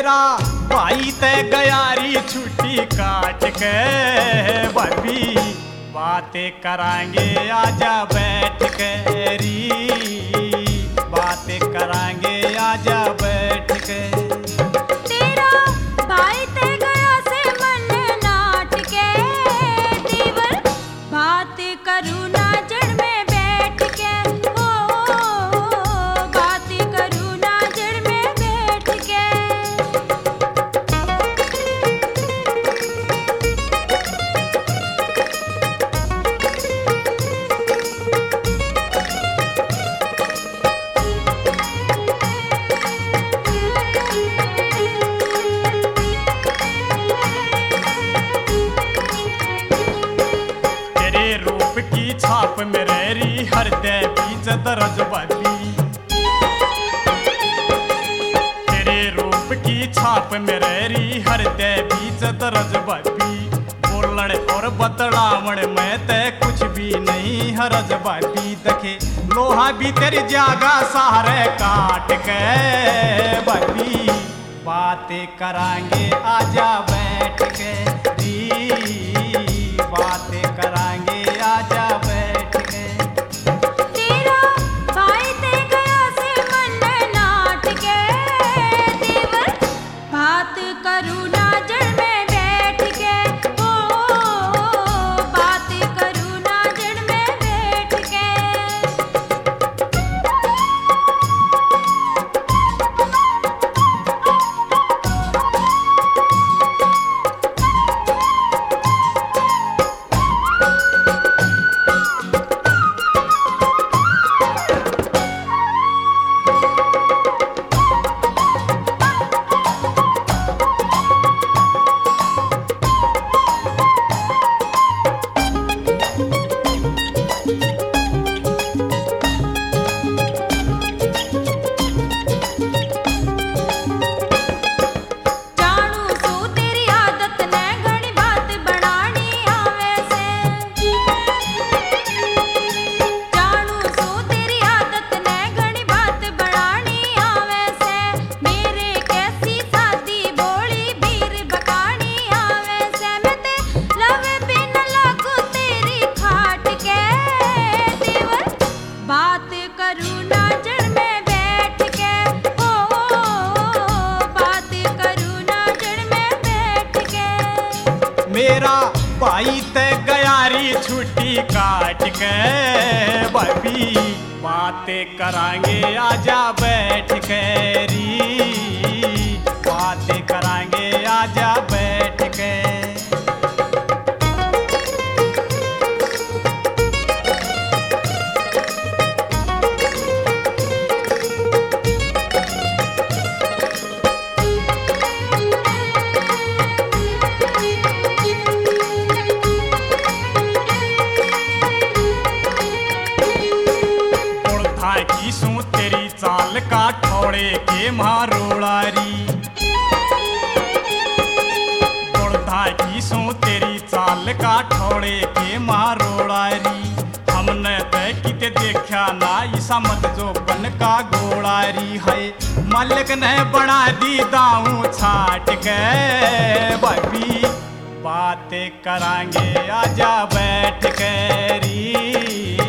मेरा भाई तय गयारी छुट्टी काट के भाभी बातें करांगे आजा बैठ के री बातें करांगे आजा बैठ के। तेरा भाई तय गया से मन नाट के दीवर बात करूँ ना जड़ में बैठ के ओ बात करूँ ना जड़ में बैठ के। छाप में रही हृदय बीच दर्ज बाबी तेरे रूप की छाप में रही हृदय बीच दर्ज बाबी बोलण और बतलावण में तय कुछ भी नहीं हरज बाबी दखे लोहा भी तेरी जागा सहारे काट के बाबी बातें करांगे आजा बैठ के बातें करांगे आजा बैठ के। तेरा भाई तय गया से मन नाट के दीवर बात करूँ ना जड़ में बैठ के ओ बात करूँ ना जड़ में बैठ के। मेरा भाई तय गयारी छुट्टी काट के भाभी बातें करांगे आजा बैठ के री बातें करांगे आजा बैठ के। तेरी चाल का ठोड़े के मारोड़ारी तेरी चाल का ठोड़े के मारोड़ारी हमने तय किते देखा ना ईसा मत जो बन का गोड़ारी है मालिक ने बना दी दाऊ छाट के भाभी बातें करांगे आजा बैठ के री